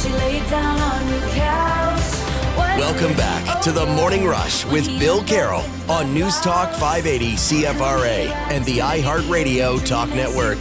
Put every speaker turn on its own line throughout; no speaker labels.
Welcome back to the Morning Rush with Bill Carroll on News Talk 580 CFRA and the iHeartRadio Talk Network.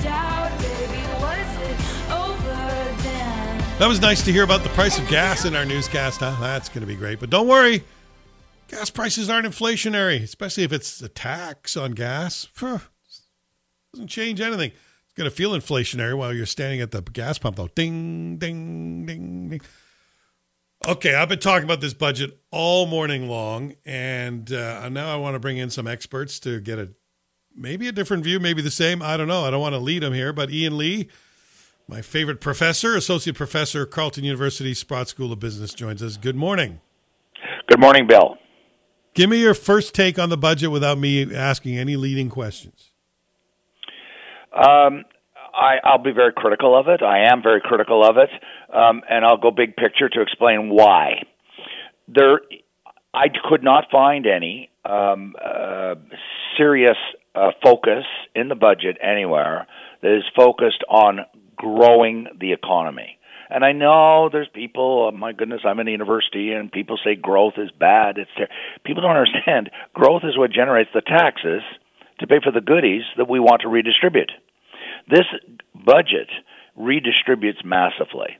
That was nice to hear about the price of gas in our newscast, huh? That's going to be great. But don't worry, gas prices aren't inflationary, especially if it's a tax on gas. Doesn't change anything. It's going to feel inflationary while you're standing at the gas pump, though. Ding, ding, ding, ding. Okay, I've been talking about this budget all morning long, and now I want to bring in some experts to get maybe a different view, maybe the same. I don't know. I don't want to lead them here, but Ian Lee, my favorite professor, associate professor, Carleton University Sprott School of Business, joins us. Good morning.
Good morning, Bill.
Give me your first take on the budget without me asking any leading questions.
I'll be very critical of it. I am very critical of it, and I'll go big picture to explain why. I could not find any serious focus in the budget anywhere that is focused on growing the economy. And I know there's people, oh my goodness, I'm in a university, and people say growth is bad. People don't understand. Growth is what generates the taxes to pay for the goodies that we want to redistribute. This budget redistributes massively.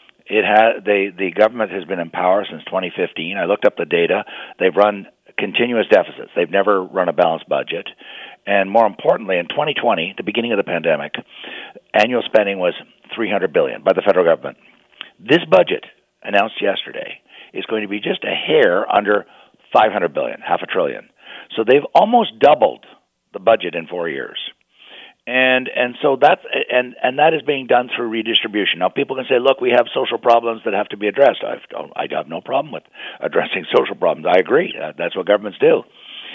The government has been in power since 2015. I looked up the data. They've run continuous deficits. They've never run a balanced budget. And more importantly, in 2020, the beginning of the pandemic, annual spending was $300 billion by the federal government. This budget, announced yesterday, is going to be just a hair under $500 billion, $500 billion. So they've almost doubled the budget in 4 years. And so that is being done through redistribution. Now, people can say, look, we have social problems that have to be addressed. I have no problem with addressing social problems. I agree. That's what governments do.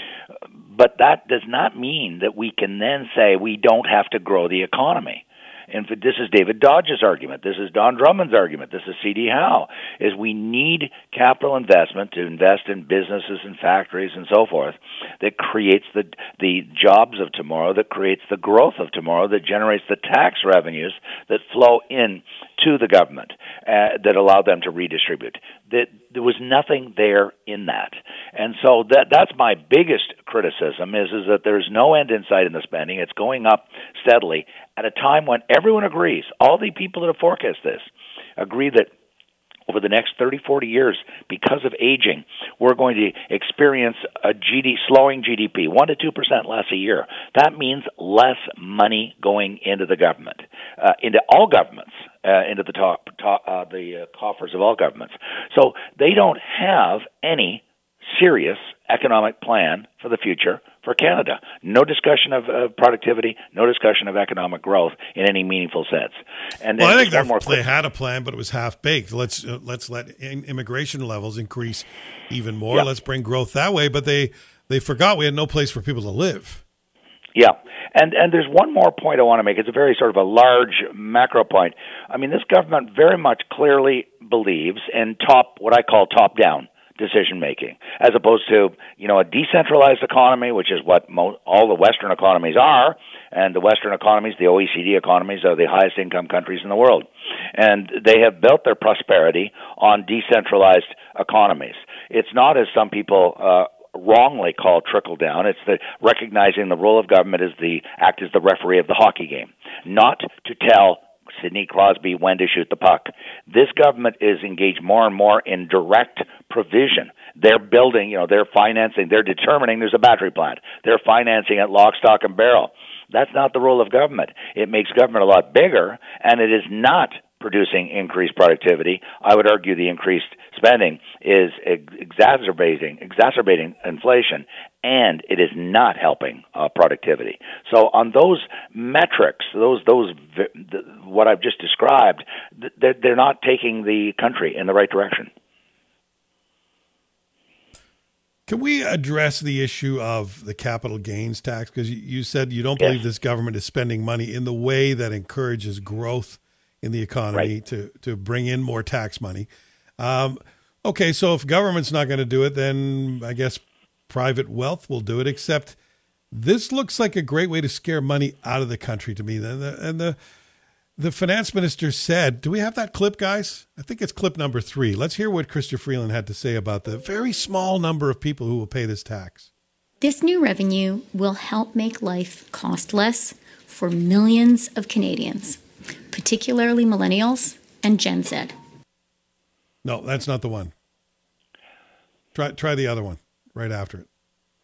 But that does not mean that we can then say we don't have to grow the economy. And this is David Dodge's argument. This is Don Drummond's argument. This is C.D. Howe, is we need capital investment to invest in businesses and factories and so forth that creates the jobs of tomorrow, that creates the growth of tomorrow, that generates the tax revenues that flow in to the government that allow them to redistribute. There was nothing there in that. And so that's my biggest criticism is that there's no end in sight in the spending. It's going up steadily at a time when everyone agrees, all the people that have forecast this agree that over the next 30, 40 years, because of aging, we're going to experience a slowing GDP, 1% to 2% less a year. That means less money going into the government, into all governments, into the coffers of all governments. So they don't have any serious economic plan for the future for Canada. No discussion of productivity, no discussion of economic growth in any meaningful sense. And
well, I think they had a plan, but it was half-baked. Let's let immigration levels increase even more. Yep. Let's bring growth that way. But they forgot we had no place for people to live.
Yeah. And there's one more point I want to make. It's a very sort of a large macro point. I mean, this government very much clearly believes in what I call top-down decision-making, as opposed to, a decentralized economy, which is what all the Western economies are, and the Western economies, the OECD economies, are the highest income countries in the world. And they have built their prosperity on decentralized economies. It's not, as some people wrongly call trickle-down. It's recognizing the role of government as act as the referee of the hockey game, not to tell Sidney Crosby when to shoot the puck. This government is engaged more and more in direct provision. They're building, they're financing, they're determining there's a battery plant. They're financing it lock, stock, and barrel. That's not the role of government. It makes government a lot bigger, and it is not producing increased productivity. I would argue the increased spending is exacerbating inflation, and it is not helping productivity. So on those metrics, what I've just described, they're not taking the country in the right direction.
Can we address the issue of the capital gains tax? Because you said you don't believe this government is spending money in the way that encourages growth in the economy to bring in more tax money. Okay, so if government's not going to do it, then I guess private wealth will do it, except this looks like a great way to scare money out of the country to me. And The finance minister said, do we have that clip, guys? I think it's clip number 3. Let's hear what Chrystia Freeland had to say about the very small number of people who will pay this tax.
This new revenue will help make life cost less for millions of Canadians, particularly millennials and Gen Z.
No, that's not the one. Try the other one right after it.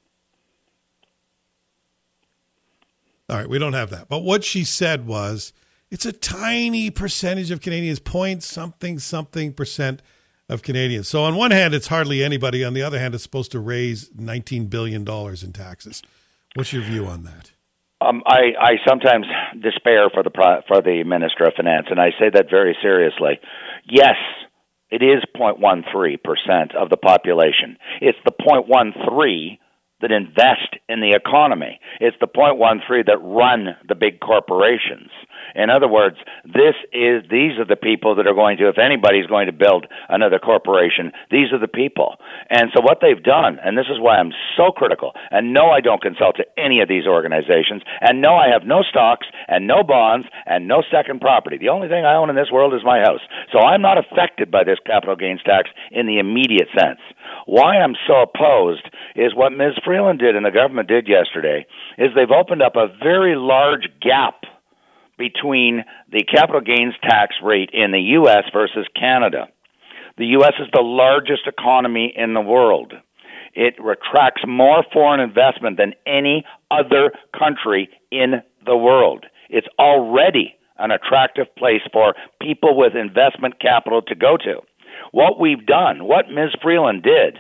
All right, we don't have that. But what she said was, it's a tiny percentage of Canadians, something percent of Canadians. So on one hand, it's hardly anybody. On the other hand, it's supposed to raise $19 billion in taxes. What's your view on that?
I sometimes despair for the Minister of Finance, and I say that very seriously. Yes, it is 0.13% of the population. It's the 0.13 that invest in the economy. It's the 0.13 that run the big corporations. In other words, these are the people that are going to, if anybody's going to build another corporation, these are the people. And so what they've done, and this is why I'm so critical, and no, I don't consult to any of these organizations, and no, I have no stocks and no bonds and no second property. The only thing I own in this world is my house. So I'm not affected by this capital gains tax in the immediate sense. Why I'm so opposed is what Ms. Freeland did and the government did yesterday, is they've opened up a very large gap between the capital gains tax rate in the U.S. versus Canada. The U.S. is the largest economy in the world. It attracts more foreign investment than any other country in the world. It's already an attractive place for people with investment capital to go to. What we've done, what Ms. Freeland did,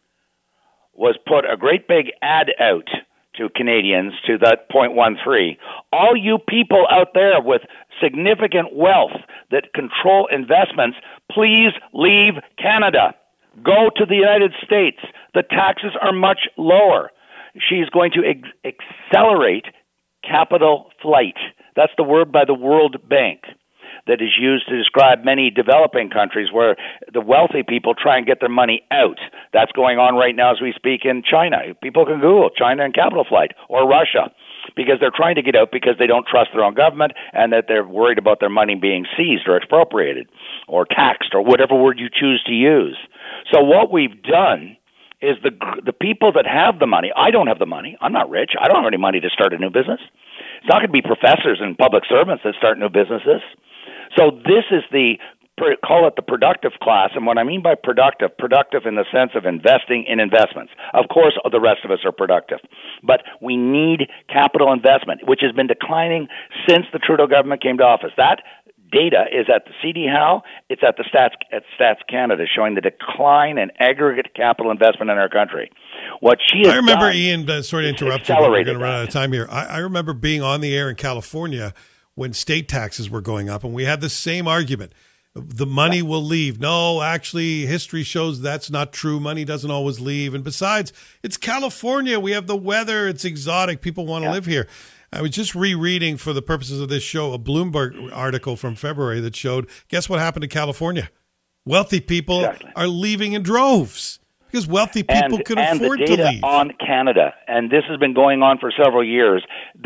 was put a great big ad out to Canadians to that 0.13. All you people out there with significant wealth that control investments, please leave Canada. Go to the United States. The taxes are much lower. She's going to accelerate capital flight. That's the word by the World Bank that is used to describe many developing countries where the wealthy people try and get their money out. That's going on right now as we speak in China. People can Google China and capital flight, or Russia, because they're trying to get out because they don't trust their own government and that they're worried about their money being seized or expropriated or taxed or whatever word you choose to use. So what we've done is the people that have the money. I don't have the money. I'm not rich. I don't have any money to start a new business. It's not going to be professors and public servants that start new businesses. So this is call it the productive class. And what I mean by productive in the sense of investing in investments. Of course, the rest of us are productive. But we need capital investment, which has been declining since the Trudeau government came to office. That data is at the CD Howe, it's at the Stats Canada, showing the decline in aggregate capital investment in our country. What she has
I remember,
done,
Ian, sorry to interrupt you, but we're going to run out of time here. I remember being on the air in California when state taxes were going up, and we had the same argument. The money will leave. No, actually, history shows that's not true. Money doesn't always leave. And besides, it's California. We have the weather. It's exotic. People want to live here. I was just rereading, for the purposes of this show, a Bloomberg article from February that showed, guess what happened to California? Wealthy people are leaving in droves because wealthy people can afford to leave.
And the data on Canada, and this has been going on for several years,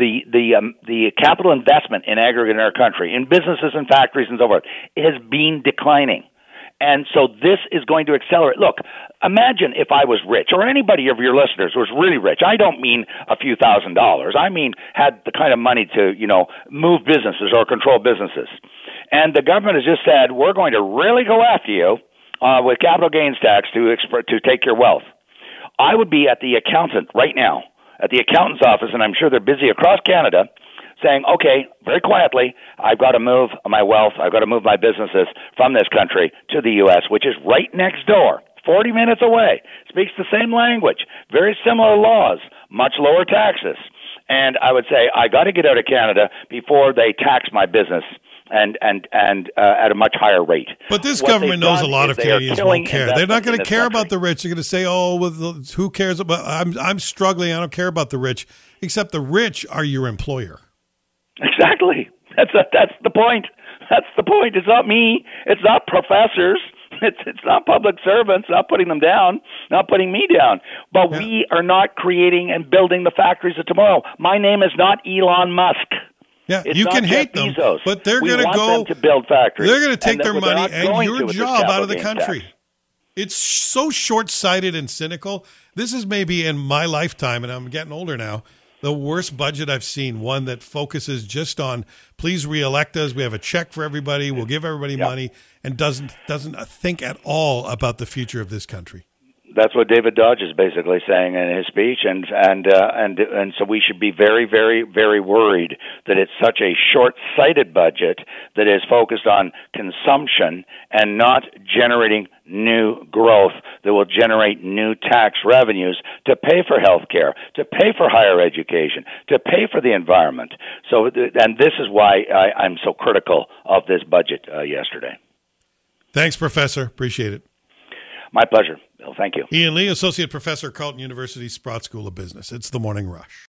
the capital investment in aggregate in our country, in businesses and factories and so forth, has been declining. And so this is going to accelerate. Look, imagine if I was rich, or anybody of your listeners was really rich. I don't mean a few $1,000s. I mean had the kind of money to, move businesses or control businesses. And the government has just said, we're going to really go after you with capital gains tax to take your wealth. I would be at the accountant right now, at the accountant's office, and I'm sure they're busy across Canada, saying, okay, very quietly, I've got to move my wealth, I've got to move my businesses from this country to the U.S., which is right next door, 40 minutes away, speaks the same language, very similar laws, much lower taxes. And I would say, I got to get out of Canada before they tax my business and at a much higher rate.
But this government knows a lot of Canadians won't care. They're not going to care about the rich. They're going to say, "Oh, well, who cares about? I'm struggling. I don't care about the rich." Except the rich are your employer.
Exactly. That's the point. That's the point. It's not me. It's not professors. It's not public servants. Not putting them down. Not putting me down. But we are not creating and building the factories of tomorrow. My name is not Elon Musk.
Yeah,
It's
you
not
can hate
Jeff
them,
Bezos.
but they're
We
going to
want
go
them to build factories.
They're going to take their
they're
money
not
and
going
your
to with this
job out of the
capital gains
country.
tax.
It's so short-sighted and cynical. This is maybe in my lifetime, and I'm getting older now, the worst budget I've seen, one that focuses just on, please reelect us, we have a check for everybody, we'll give everybody money, and doesn't think at all about the future of this country.
That's what David Dodge is basically saying in his speech, and so we should be very, very, very worried that it's such a short-sighted budget that is focused on consumption and not generating new growth that will generate new tax revenues to pay for health care, to pay for higher education, to pay for the environment. So, and this is why I'm so critical of this budget yesterday.
Thanks, Professor. Appreciate it.
My pleasure, Bill. Thank you.
Ian Lee, Associate Professor, Carleton University, Sprott School of Business. It's the Morning Rush.